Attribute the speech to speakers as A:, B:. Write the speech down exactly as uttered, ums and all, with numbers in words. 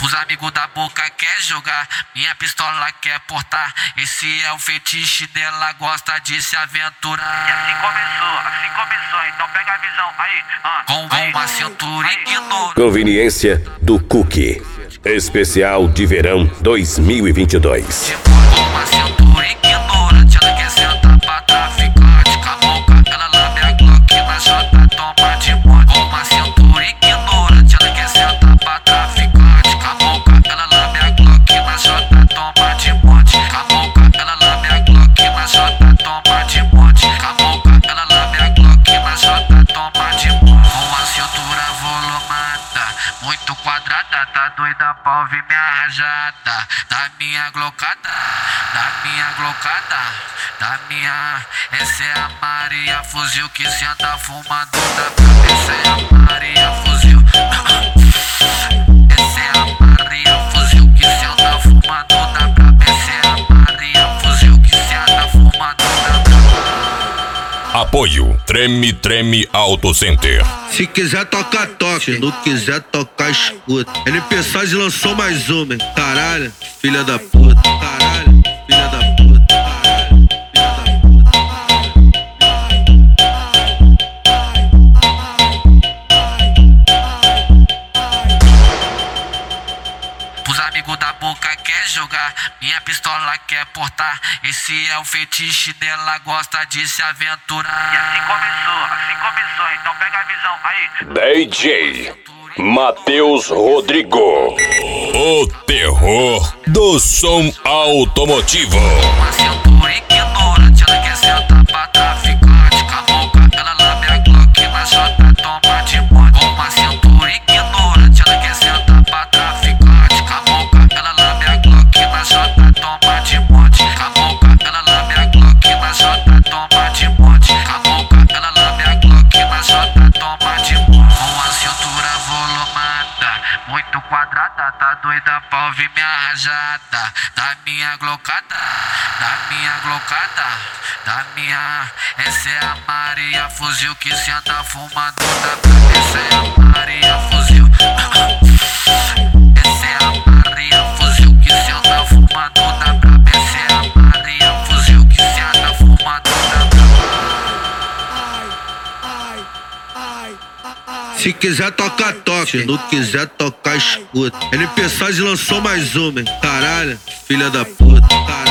A: Os amigos da boca quer jogar, minha pistola quer portar. Esse é o fetiche dela, gosta de se aventurar.
B: E assim começou, assim começou, então pega a visão aí, ah,
A: Com
B: aí,
A: uma cintura ignora.
C: Conveniência do Cookie. Especial de verão dois mil e vinte e dois.
A: Com uma cintura ignorante, ela quer sentar pra traficante. Com a boca ela lambe a Glock, na jota toma de monte. Com uma cintura ignorante, ela quer sentar pra traficante. Com a boca ela lambe a Glock, na jota toma de monte. Com a boca ela lambe a Glock, na jota toma de monte. Com a boca ela lambe a Glock, na jota toma de monte. Com a cintura volumada, muito quadrada, tá doida pra ouvir minha rajada. Da minha glocada, da minha glocada, da minha. Essa é a Maria Fuzil que senta fumando da pra. Essa é a Maria Fuzil. Essa é a Maria Fuzil que senta fumando da pra. Essa é a Maria Fuzil que senta fumando da pra.
D: Apoio Treme Treme Auto Center.
E: Se quiser tocar, toca. Se não quiser tocar, escuta. N P Sage lançou mais uma, hein? Caralho, filha da puta. Caralho, filha da puta. Caralho, filha da puta.
A: Os amigos da boca quer jogar, minha pistola quer portar. Esse é o fetiche dela, gosta de se aventurar.
B: E assim começou, assim começou, então pega a visão aí.
C: D J Matheus Rodrigo.
D: O terror do som automotivo.
A: Uma cintura ignorante, ela quer sentar pra traficante. Com a boca ela lambe a Glock, na jota toma de monte. Com uma cintura ignorante, ela quer sentar pra traficante. Com a boca ela lambe a Glock, na jota toma de monte. Com a boca ela lambe a Glock, na jota toma de monte. Com a boca ela lambe a Glock, na jota toma de monte. Com a cintura volumada, muito quadrada, tá doida pra ouvir minha rajada. Da minha glocada, da minha glocada, da minha. Essa é a Maria Fuzil que senta fumando da pra. Essa é a Maria Fuzil. Essa é a Maria Fuzil que senta fumando da pra. Essa é a Maria Fuzil que senta fumando da pra.
E: Se quiser tocar, toca. Se não quiser tocar, escuta. N P Sage lançou mais uma, hein? Caralho, filha da puta. Caralho.